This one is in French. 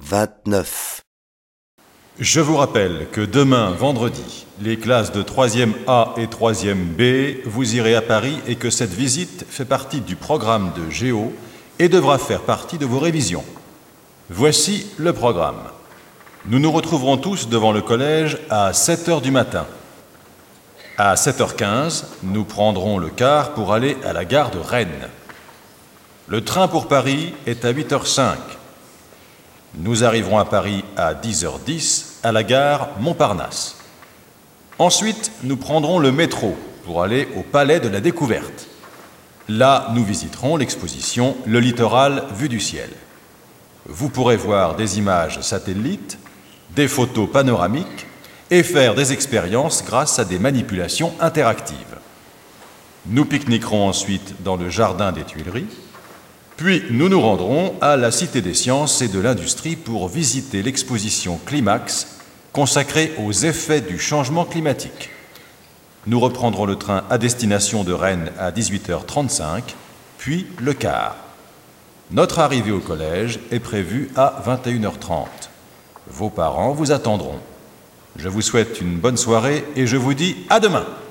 29. Je vous rappelle que demain, vendredi, les classes de 3e A et 3e B, vous irez à Paris et que cette visite fait partie du programme de Géo et devra faire partie de vos révisions. Voici le programme. Nous nous retrouverons tous devant le collège à 7h du matin. À 7h15, nous prendrons le car pour aller à la gare de Rennes. Le train pour Paris est à 8h05. Nous arriverons à Paris à 10h10 à la gare Montparnasse. Ensuite, nous prendrons le métro pour aller au Palais de la Découverte. Là, nous visiterons l'exposition Le littoral vu du ciel. Vous pourrez voir des images satellites, des photos panoramiques et faire des expériences grâce à des manipulations interactives. Nous pique-niquerons ensuite dans le jardin des Tuileries, puis nous nous rendrons à la Cité des Sciences et de l'Industrie pour visiter l'exposition Climax consacrée aux effets du changement climatique. Nous reprendrons le train à destination de Rennes à 18h35, puis le car. Notre arrivée au collège est prévue à 21h30. Vos parents vous attendront. Je vous souhaite une bonne soirée et je vous dis à demain.